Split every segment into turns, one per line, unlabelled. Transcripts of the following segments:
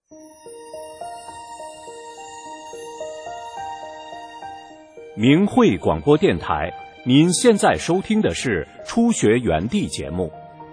明慧广播电台，您现在收听的是初学园地节目。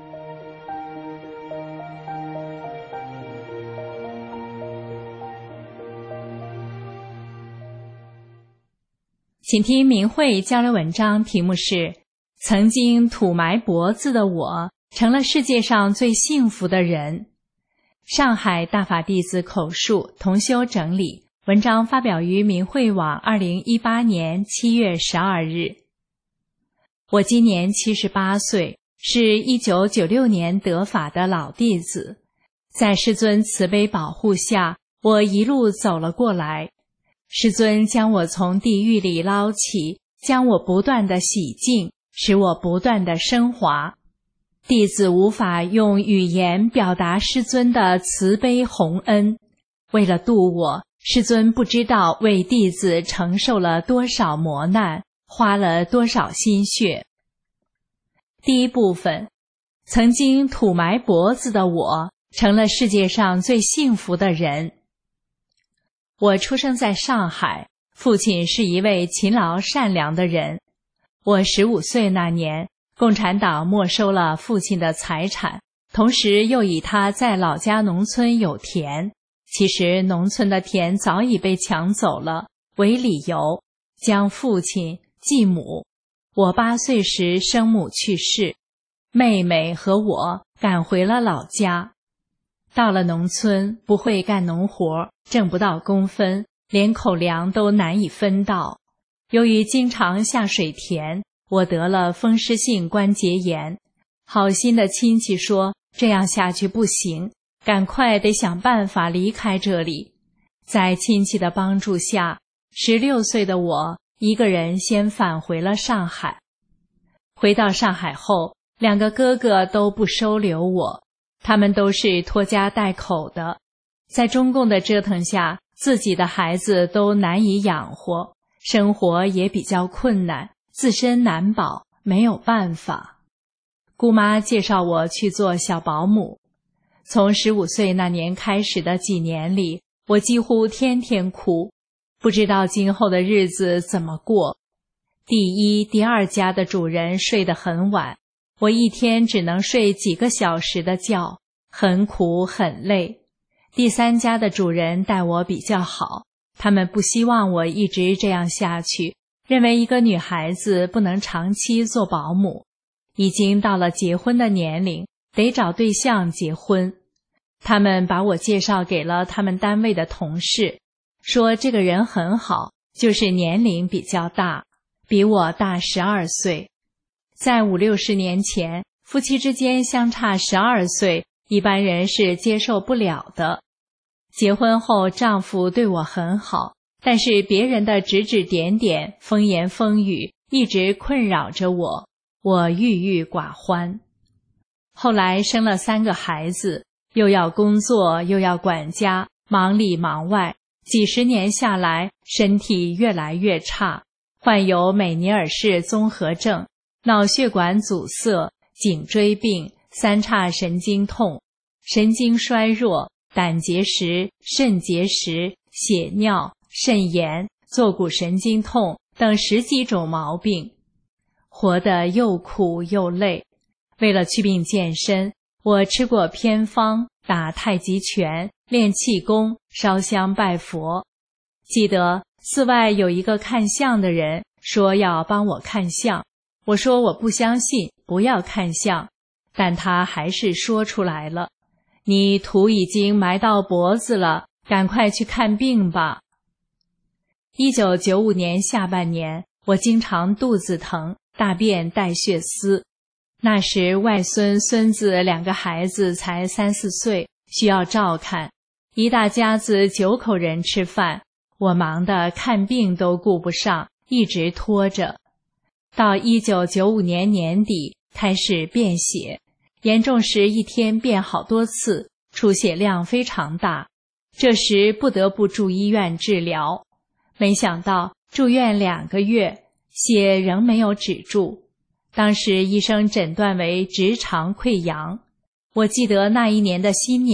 请听明慧交流文章，题目是曾经土埋脖子的我成了世界上最幸福的人。上海大法弟子口述，同修整理。文章发表于明慧网2018年7月12日。我今年78岁，是1996年得法的老弟子。在师尊慈悲保护下，我一路走了过来。师尊将我从地狱里捞起，将我不断地洗净，使我不断地升华。弟子无法用语言表达师尊的慈悲宏恩。为了度我，师尊不知道为弟子承受了多少磨难，花了多少心血。第一部分，曾经土埋脖子的我，成了世界上最幸福的人。我出生在上海，父亲是一位勤劳善良的人。我15岁那年，共产党没收了父亲的财产，同时又以他在老家农村有田，其实农村的田早已被抢走了，为理由将父亲、继母。我8岁时生母去世，妹妹和我赶回了老家。到了农村，不会干农活，挣不到工分，连口粮都难以分到。由于经常下水田，我得了风湿性关节炎。好心的亲戚说，这样下去不行，赶快得想办法离开这里。在亲戚的帮助下，16岁的我一个人先返回了上海。回到上海后，2个哥哥都不收留我，他们都是拖家带口的。在中共的折腾下，自己的孩子都难以养活，生活也比较困难，自身难保，没有办法。姑妈介绍我去做小保姆。从15岁那年开始的几年里，我几乎天天哭，不知道今后的日子怎么过。第1、第2家的主人睡得很晚，我一天只能睡几个小时的觉，很苦很累。第3家的主人待我比较好，他们不希望我一直这样下去，认为一个女孩子不能长期做保姆，已经到了结婚的年龄，得找对象结婚。他们把我介绍给了他们单位的同事，说这个人很好，就是年龄比较大，比我大12岁。在50、60年前，夫妻之间相差12岁，一般人是接受不了的。结婚后，丈夫对我很好，但是别人的指指点点、风言风语一直困扰着我，我郁郁寡欢。后来生了3个孩子，又要工作又要管家，忙里忙外，几十年下来，身体越来越差，患有美尼尔氏综合症、脑血管阻塞、颈椎病、3叉神经痛、神经衰弱、胆结石、肾结石、血尿、肾炎、坐骨神经痛等10几种毛病，活得又苦又累。为了祛病健身，我吃过偏方，打太极拳，练气功，烧香拜佛。记得寺外有一个看相的人说要帮我看相，我说我不相信，不要看相，但他还是说出来了，你土已经埋到脖子了，赶快去看病吧。1995年下半年，我经常肚子疼，大便带血丝。那时外孙、孙子2个孩子才3、4岁，需要照看，一大家子9口人吃饭，我忙得看病都顾不上，一直拖着。到1995年年底开始便血，严重时一天便好多次，出血量非常大，这时不得不住医院治疗。没想到住院2个月，血仍没有止住。当时医生诊断为直肠溃疡。我记得那一年的新年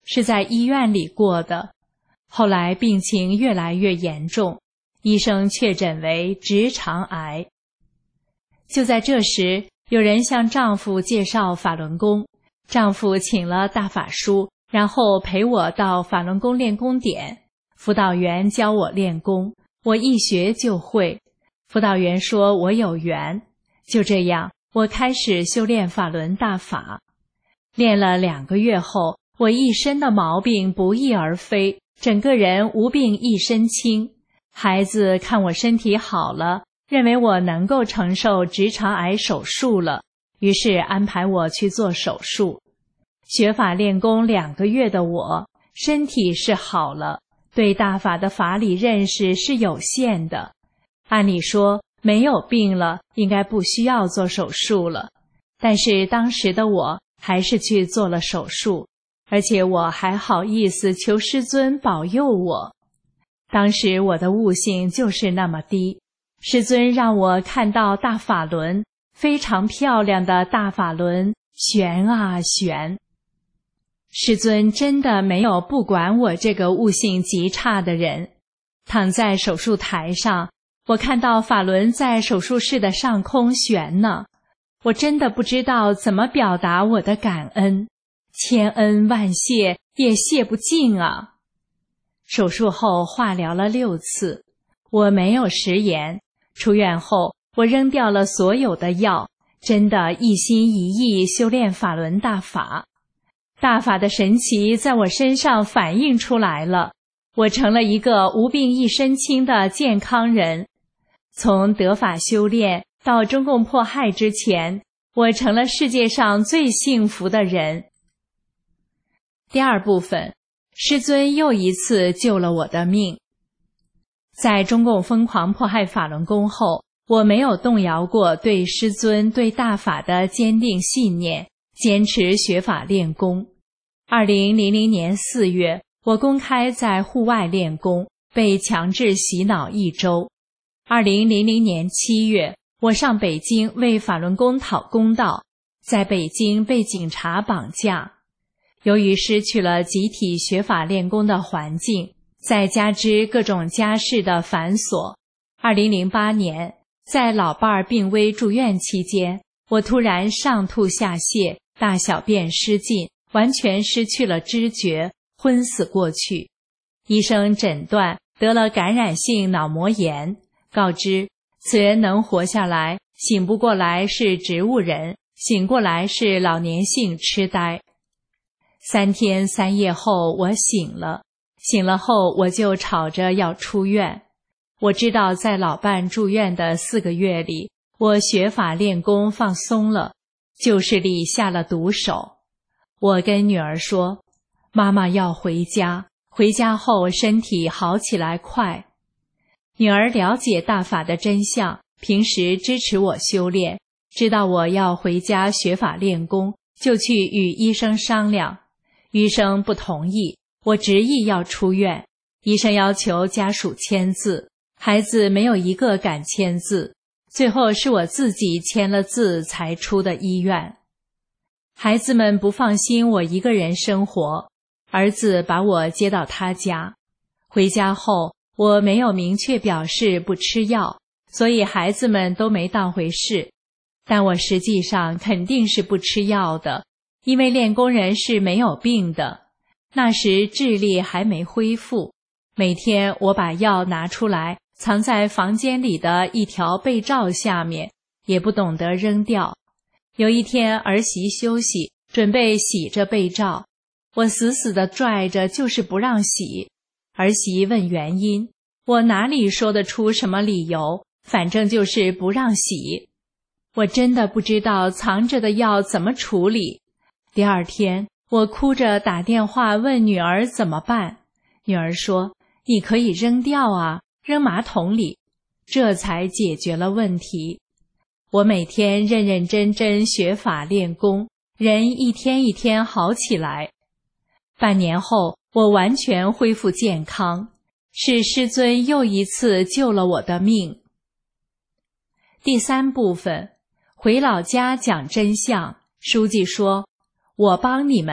是在医院里过的。后来病情越来越严重，医生确诊为直肠癌。就在这时，有人向丈夫介绍法轮功，丈夫请了大法书，然后陪我到法轮功练功点，辅导员教我练功，我一学就会。辅导员说我有缘，就这样，我开始修炼法轮大法。练了2个月后，我一身的毛病不翼而飞，整个人无病一身轻。孩子看我身体好了，认为我能够承受直肠癌手术了，于是安排我去做手术。学法练功2个月的我，身体是好了，对大法的法理认识是有限的。按理说，没有病了，应该不需要做手术了。但是当时的我还是去做了手术，而且我还好意思求师尊保佑我。当时我的悟性就是那么低，师尊让我看到大法轮，非常漂亮的大法轮，旋啊旋。师尊真的没有不管我这个悟性极差的人。躺在手术台上，我看到法轮在手术室的上空旋呢，我真的不知道怎么表达我的感恩，千恩万谢也谢不尽啊。手术后化疗了6次，我没有食言。出院后，我扔掉了所有的药，真的一心一意修炼法轮大法。大法的神奇在我身上反映出来了，我成了一个无病一身轻的健康人。从得法修炼到中共迫害之前，我成了世界上最幸福的人。第2部分，师尊又一次救了我的命。在中共疯狂迫害法轮功后，我没有动摇过对师尊对大法的坚定信念，坚持学法练功。2000年4月，我公开在户外练功，被强制洗脑1周。2000年7月，我上北京为法轮功讨公道，在北京被警察绑架。由于失去了集体学法练功的环境，再加之各种家事的繁琐，2008年，在老伴儿病危住院期间，我突然上吐下泻，大小便失禁，完全失去了知觉，昏死过去。医生诊断得了感染性脑膜炎，告知此人能活下来，醒不过来是植物人，醒过来是老年性痴呆。3天3夜后我醒了，醒了后我就吵着要出院。我知道在老伴住院的4个月里，我学法练功放松了，旧势力下了毒手。我跟女儿说，妈妈要回家，回家后身体好起来快。女儿了解大法的真相，平时支持我修炼，知道我要回家学法练功，就去与医生商量。医生不同意，我执意要出院。医生要求家属签字，孩子没有一个敢签字，最后是我自己签了字才出的医院。孩子们不放心我一个人生活，儿子把我接到他家。回家后，我没有明确表示不吃药，所以孩子们都没当回事。但我实际上肯定是不吃药的，因为练功人是没有病的，那时智力还没恢复。每天我把药拿出来，藏在房间里的一条被罩下面，也不懂得扔掉。有一天儿媳休息，准备洗着被罩，我死死地拽着，就是不让洗。儿媳问原因，我哪里说得出什么理由，反正就是不让洗。我真的不知道藏着的药怎么处理。第2天，我哭着打电话问女儿怎么办。女儿说，你可以扔掉啊，扔马桶里。这才解决了问题。我每天认认真真学法练功，人一天一天好起来。半年后，我完全恢复健康，是师尊又一次救了我的命。第3部分，回老家讲真相。书记说，我帮你们，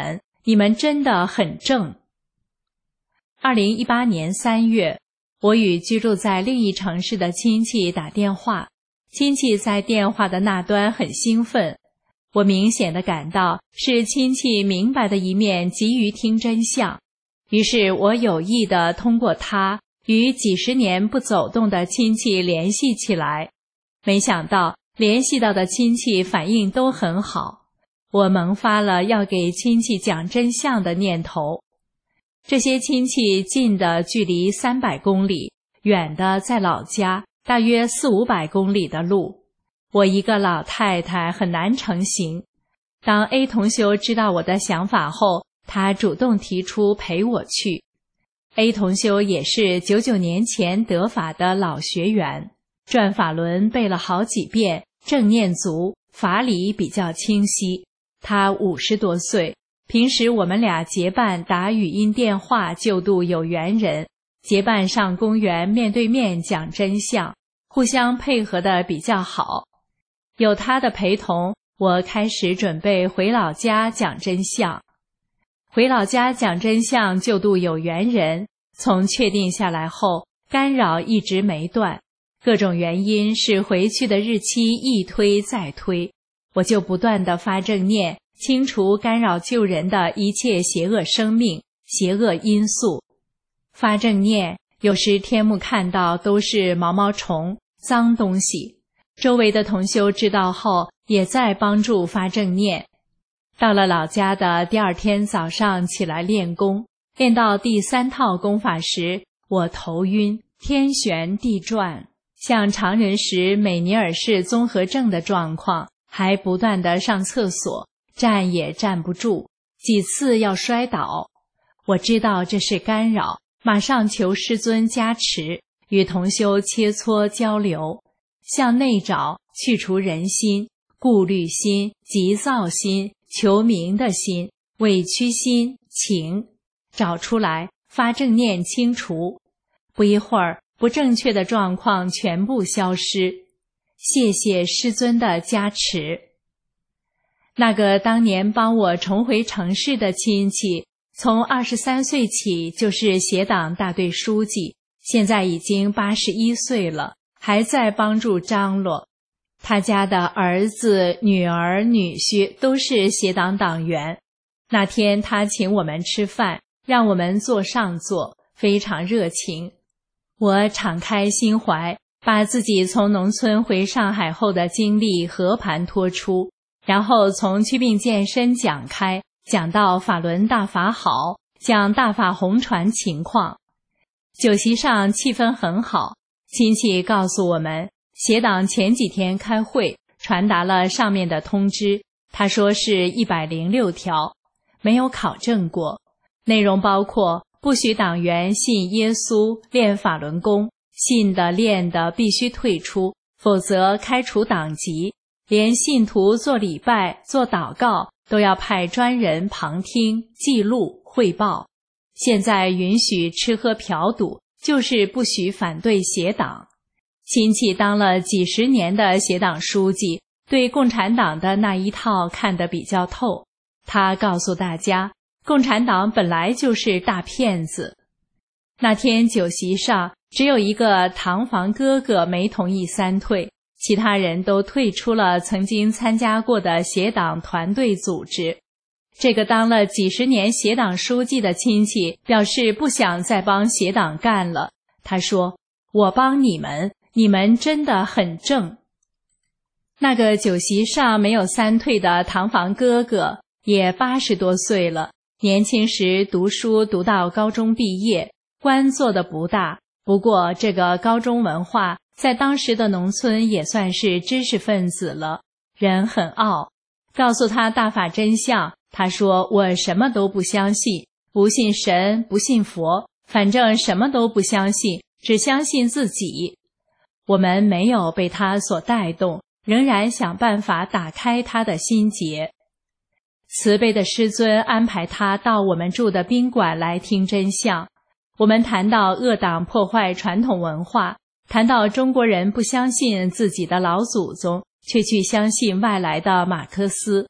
你们真的很正。2018年3月，我与居住在另一城市的亲戚打电话，亲戚在电话的那端很兴奋，我明显地感到是亲戚明白的一面急于听真相，于是我有意地通过他与几十年不走动的亲戚联系起来，没想到联系到的亲戚反应都很好，我萌发了要给亲戚讲真相的念头。这些亲戚近的距离300公里，远的在老家大约400-500公里的路，我一个老太太很难成行。当 A 同修知道我的想法后，他主动提出陪我去。A 同修也是99年前得法的老学员，转法轮背了好几遍，正念足，法理比较清晰。他50多岁，平时我们俩结伴打语音电话救度有缘人，结伴上公园面对面讲真相，互相配合得比较好。有他的陪同，我开始准备回老家讲真相。回老家讲真相救度有缘人，从确定下来后，干扰一直没断，各种原因是回去的日期一推再推，我就不断地发正念，清除干扰救人的一切邪恶生命、邪恶因素。发正念，有时天幕看到都是毛毛虫、脏东西，周围的同修知道后，也在帮助发正念。到了老家的第2天早上起来练功，练到第3套功法时，我头晕、天旋地转，像常人时美尼尔氏综合症的状况，还不断地上厕所，站也站不住，几次要摔倒。我知道这是干扰，马上求师尊加持，与同修切磋交流，向内找，去除人心、顾虑心、急躁心、求名的心、委屈心、情，找出来，发正念清除。不一会儿，不正确的状况全部消失。谢谢师尊的加持。那个当年帮我重回城市的亲戚，从23岁起就是协党大队书记，现在已经81岁了，还在帮助张罗。他家的儿子、女儿、女婿都是协党党员。那天他请我们吃饭，让我们坐上座，非常热情。我敞开心怀，把自己从农村回上海后的经历和盘托出，然后从祛病健身讲开，讲到法轮大法好，讲大法红传情况。酒席上气氛很好，亲戚告诉我们，协党前几天开会，传达了上面的通知，他说是106条，没有考证过，内容包括不许党员信耶稣、练法轮功，信的练的必须退出，否则开除党籍，连信徒做礼拜、做祷告都要派专人旁听、记录、汇报。现在允许吃喝嫖赌，就是不许反对协党。亲戚当了几十年的协党书记，对共产党的那一套看得比较透。他告诉大家，共产党本来就是大骗子。那天酒席上，只有一个堂房哥哥没同意三退，其他人都退出了曾经参加过的协党团队组织。这个当了几十年协党书记的亲戚表示不想再帮协党干了。他说：“我帮你们，你们真的很正。”那个酒席上没有三退的堂房哥哥也80多岁了，年轻时读书读到高中毕业，官做得不大，不过这个高中文化在当时的农村也算是知识分子了，人很傲。告诉他大法真相，他说：“我什么都不相信，不信神，不信佛，反正什么都不相信，只相信自己。”我们没有被他所带动，仍然想办法打开他的心结。慈悲的师尊安排他到我们住的宾馆来听真相。我们谈到恶党破坏传统文化，谈到中国人不相信自己的老祖宗，却去相信外来的马克思。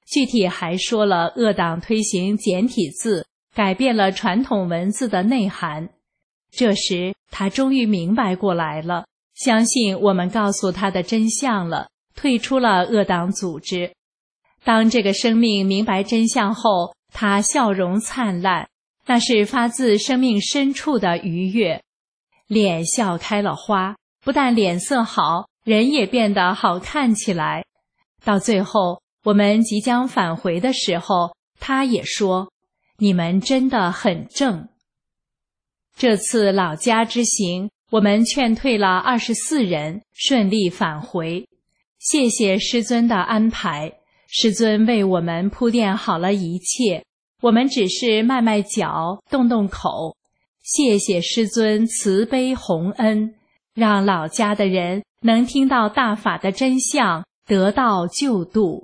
具体还说了恶党推行简体字，改变了传统文字的内涵。这时他终于明白过来了，相信我们告诉他的真相了，退出了恶党组织。当这个生命明白真相后，他笑容灿烂，那是发自生命深处的愉悦，脸笑开了花，不但脸色好，人也变得好看起来。到最后我们即将返回的时候，他也说：“你们真的很正。”这次老家之行，我们劝退了24人，顺利返回。谢谢师尊的安排，师尊为我们铺垫好了一切，我们只是迈迈脚，动动口。谢谢师尊慈悲洪恩，让老家的人能听到大法的真相，得到救度。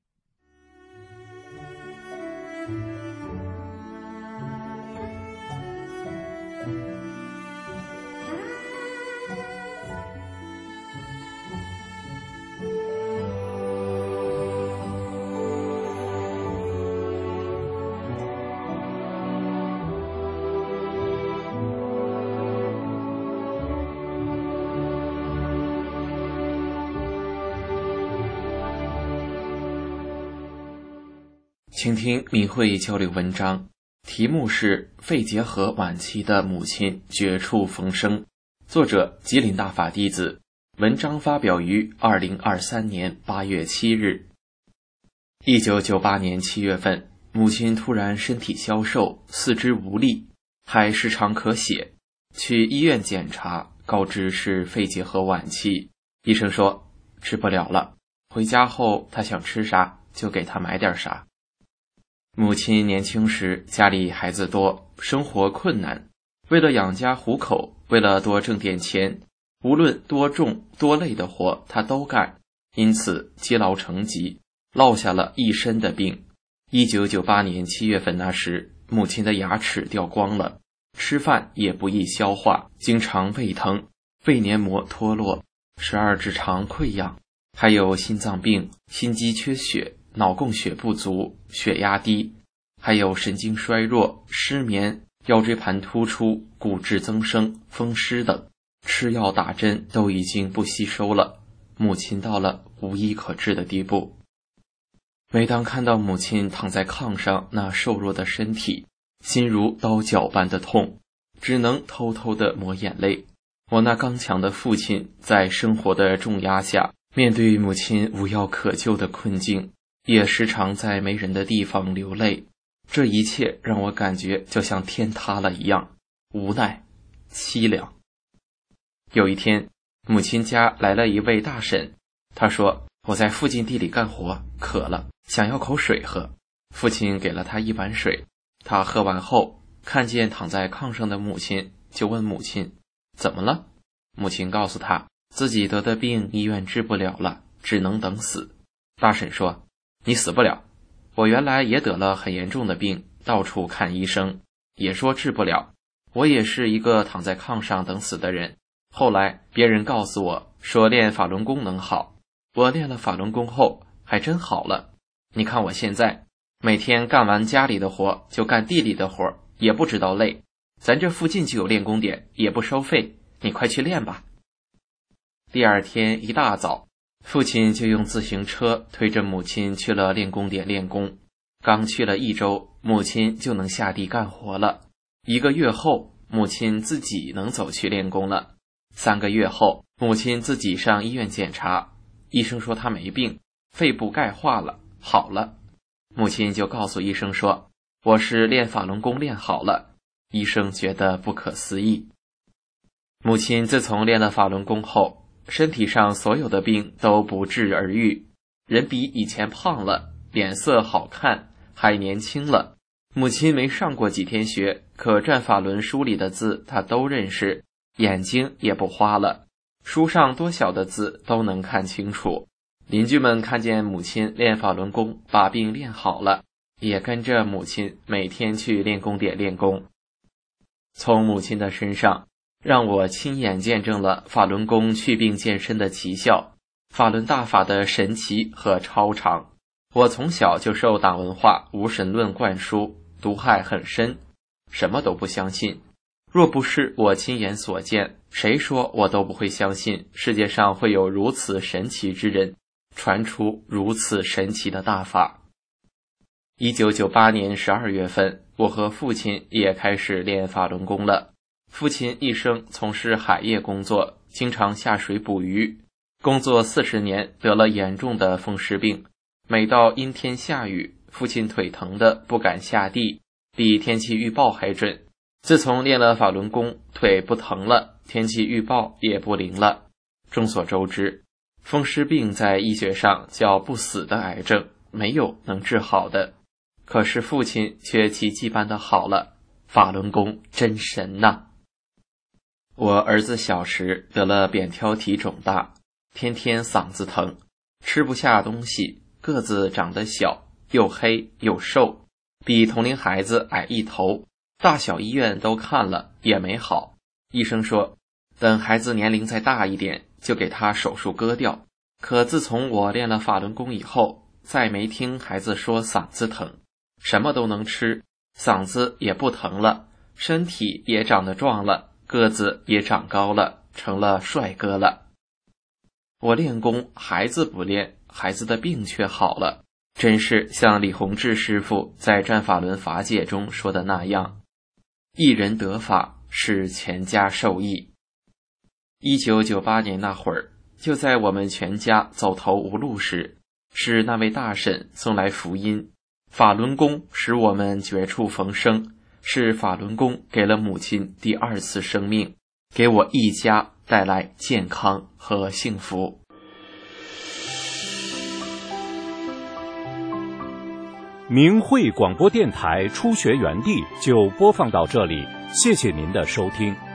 请听明慧交流文章，题目是肺结核晚期的母亲绝处逢生，作者吉林大法弟子，文章发表于2023年8月7日。1998年7月份，母亲突然身体消瘦，四肢无力，还时常咳血，去医院检查，告知是肺结核晚期，医生说治不了了。回家后她想吃啥就给她买点啥。母亲年轻时家里孩子多，生活困难，为了养家糊口，为了多挣点钱，无论多重多累的活她都干，因此积劳成疾，落下了一身的病。1998年7月份那时，母亲的牙齿掉光了，吃饭也不易消化，经常胃疼，胃黏膜脱落，12指肠溃疡，还有心脏病、心肌缺血、脑供血不足、血压低，还有神经衰弱、失眠、腰椎盘突出、骨质增生、风湿等，吃药打针都已经不吸收了，母亲到了无医可治的地步。每当看到母亲躺在炕上那瘦弱的身体，心如刀绞般的痛，只能偷偷地抹眼泪。我那刚强的父亲在生活的重压下，面对母亲无药可救的困境，也时常在没人的地方流泪。这一切让我感觉就像天塌了一样，无奈、凄凉。有一天，母亲家来了一位大婶，她说我在附近地里干活，渴了，想要口水喝。父亲给了她一碗水，她喝完后，看见躺在炕上的母亲，就问母亲怎么了。母亲告诉她自己得的病医院治不了了，只能等死。大婶说，你死不了，我原来也得了很严重的病，到处看医生，也说治不了，我也是一个躺在炕上等死的人。后来别人告诉我说练法轮功能好，我练了法轮功后还真好了。你看我现在每天干完家里的活就干地里的活，也不知道累，咱这附近就有练功点，也不收费，你快去练吧。第二天一大早，父亲就用自行车推着母亲去了练功点练功。刚去了1周，母亲就能下地干活了。1个月后，母亲自己能走去练功了。3个月后，母亲自己上医院检查，医生说她没病，肺部钙化了，好了。母亲就告诉医生说，我是练法轮功练好了。医生觉得不可思议。母亲自从练了法轮功后，身体上所有的病都不治而愈，人比以前胖了，脸色好看，还年轻了。母亲没上过几天学，可转法轮书里的字她都认识，眼睛也不花了，书上多小的字都能看清楚。邻居们看见母亲练法轮功把病练好了，也跟着母亲每天去练功点练功。从母亲的身上，让我亲眼见证了法轮功祛病健身的奇效，法轮大法的神奇和超常。 我从小就受党文化无神论灌输，毒害很深，什么都不相信。若不是我亲眼所见，谁说我都不会相信世界上会有如此神奇之人，传出如此神奇的大法。1998年12月份，我和父亲也开始练法轮功了。父亲一生从事海业工作，经常下水捕鱼，工作40年得了严重的风湿病，每到阴天下雨，父亲腿疼的不敢下地，比天气预报还准。自从练了法轮功，腿不疼了，天气预报也不灵了。众所周知，风湿病在医学上叫不死的癌症，没有能治好的。可是父亲却奇迹般的好了，法轮功真神呐！我儿子小时得了扁桃体肿大，天天嗓子疼，吃不下东西，个子长得小，又黑又瘦，比同龄孩子矮1头，大小医院都看了也没好。医生说等孩子年龄再大一点就给他手术割掉。可自从我练了法轮功以后，再没听孩子说嗓子疼，什么都能吃，嗓子也不疼了，身体也长得壮了，个子也长高了，成了帅哥了。我练功，孩子不练，孩子的病却好了，真是像李洪志师傅在《转法轮法解》中说的那样，一人得法，使全家受益。1998年那会儿，就在我们全家走投无路时，是那位大婶送来福音，法轮功使我们绝处逢生，是法轮功给了母亲第2次生命，给我一家带来健康和幸福。
明慧广播电台初学园地就播放到这里，谢谢您的收听。